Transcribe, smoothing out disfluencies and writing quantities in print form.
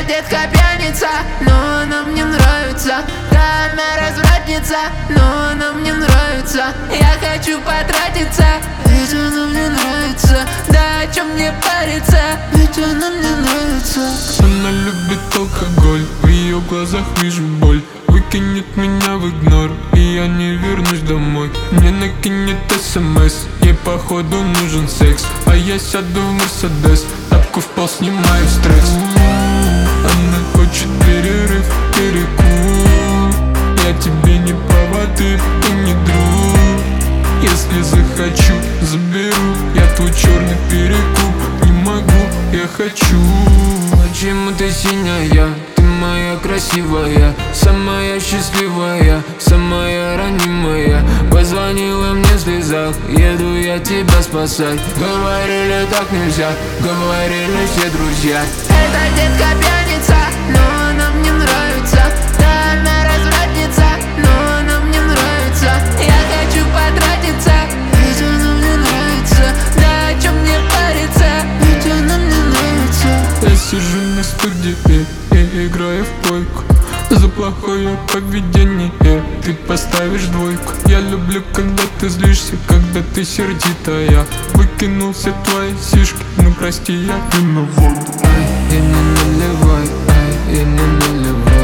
Эта детка пьяница, но она мне нравится. Да, она развратница, но она мне нравится. Я хочу потратиться, ведь она мне нравится. Да, о чем мне париться, ведь она мне нравится. Она любит алкоголь, в ее глазах вижу боль. Выкинет меня в игнор, и я не вернусь домой. Мне накинет СМС, ей походу нужен секс. А я сяду в Мерседес, тапку в пол снимаю стресс. Она хочет перерыв, перекур. Я тебе не поводырь и не друг. Если захочу, заберу я твой черный перекуп. Не могу, я хочу. Почему ты синяя? Ты моя красивая, самая счастливая, самая ранимая. Позвонила мне в слезах, еду я тебя спасать. Говорили так нельзя, говорили все друзья. Эта детка пьяница, но она мне нравится. Да, она развратница, но она мне нравится. Я хочу потратиться, ведь она мне нравится. Да, о чем мне париться, ведь она мне нравится. Я сижу на студии и играю в плойку. За плохое поведение ты поставишь двойку. Я люблю, когда ты злишься, когда ты сердитая. Выкинул все твои сишки, ну прости, я виноват. Ай, и не наливай, ай, и не наливай.